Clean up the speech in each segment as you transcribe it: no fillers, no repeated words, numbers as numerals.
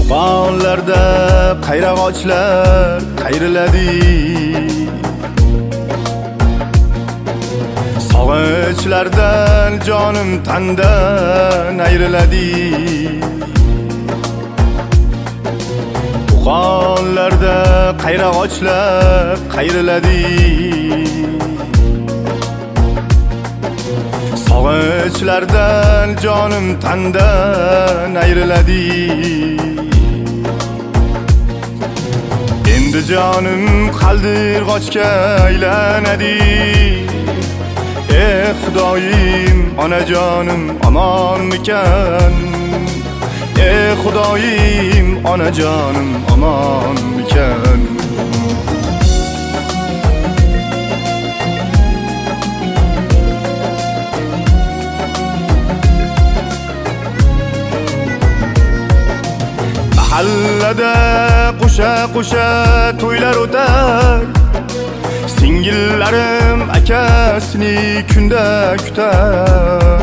Tuğanlarda qayrag'ochlar qayriladi. Sog'inchlardan jonim tandan ayriladi. Tuğanlarda qayrag'ochlar qayriladi. Sog'inchlardan jonim tandan ayriladi. Endi jonim qaldirg'ochga aylanadi. Xudoyim, onajonim amonmikan? Xudoyim, onajonim amonmikan? Mahallada qo'sha-qo'sha to'ylar o'tar. Singillarim akasini kunda kutar.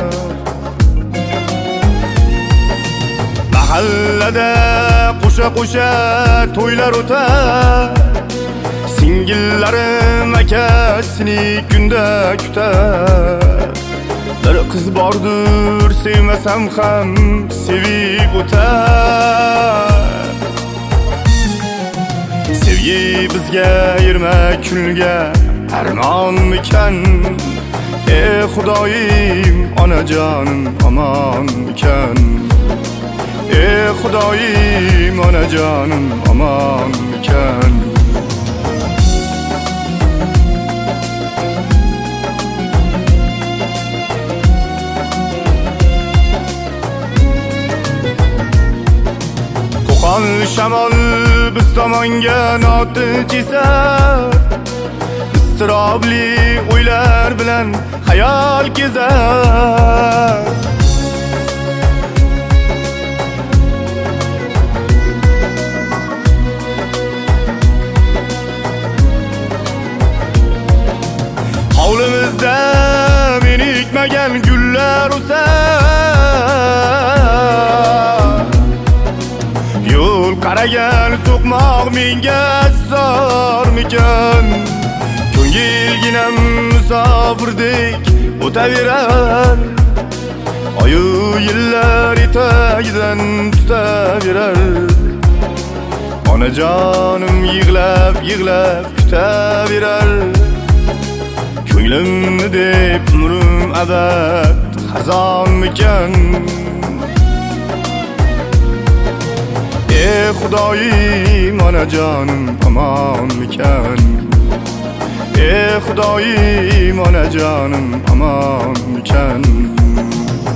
Mahallada qo'sha-qo'sha to'ylar o'tar. Singillarim akasini kunda kutar. Bir qiz bordir, sevmasam ham sevib o'tar. Sevgi bizga 20 kunga armonmikan? Xudoyim, onajonim amonmikan? Xudoyim, onajonim amonmikan? Qo'qon shamol biz tomonga notinch esar. Iztirobli o'ylar bilan xayol kezar. Hovlimizda menikmagan gullar o'sar. Yo'l qaragan so'qmoq menga zormikan? Ko'ngilginam musofirdek o'taverar. Oyu yillar etagidan tutaverar. Onajonim yig'lab kutaverar. Ko'nglimni deb umrim abad xazonmikan? Xudoyim, onajonim amonmikan? Xudoyim, onajonim amonmikan?